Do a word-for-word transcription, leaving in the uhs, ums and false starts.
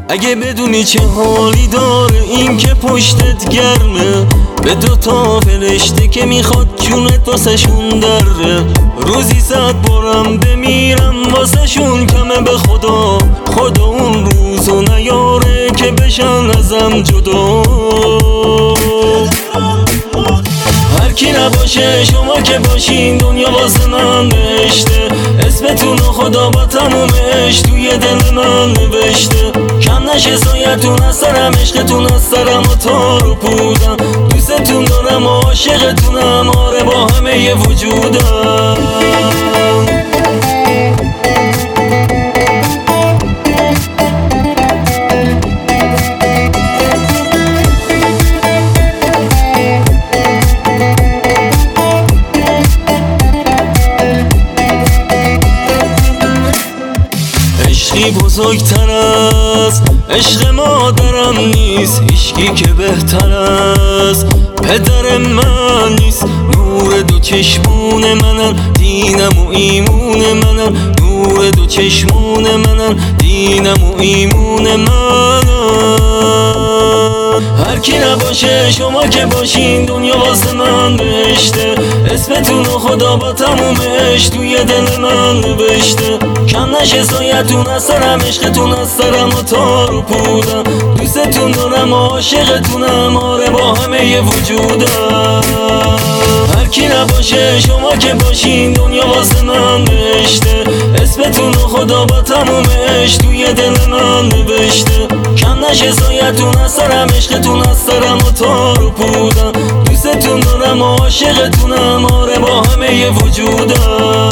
اگه بدونی چه حالی داره این که پشتت گرمه، به دوتا فرشته که میخواد جونت واسه شون دره. روزی صد بارم بمیرم واسه شون کمه به خدا، خدا اون روزو نیاره که بشن ازم جدا. هر کی نباشه شما که باشین دنیا واسه من بهشته. اسمتونو خدا با تمومش توی دل من نوشته. کم نشه سایتون از سرم، عشقتون از سرم و تار و پودم. دوستتون دارم و عاشقتونم، آره با همه ی وجودم. عشقی بزرگتر از عشق مادرم نیست، هیچکی که بهتر از پدر من نیست. نور دو چشمون منن، دینم و ایمون منن. نور دو چشمون منن، دینم و ایمون منن. هر کی نباشه شما که باشین دنیا واسه من بهشته. اسمتونو خدا با تمومش توی دل من نوشته. کم نشه سایتون از سرم، عشقتون از سرم و تار و پودم. دوستتون دارم و عاشقتونم، آره با همه ی وجودم. هر کی نباشه شما که باشین دنیا واسه من بهشته. اسمتونو خدا با تمومش توی دل من نوشته. کم نشه سایتون از سرم، عشقتون از سرم و تار و پودم. دوستتون دارم و عاشقتونم، آره با همه ی وجودم.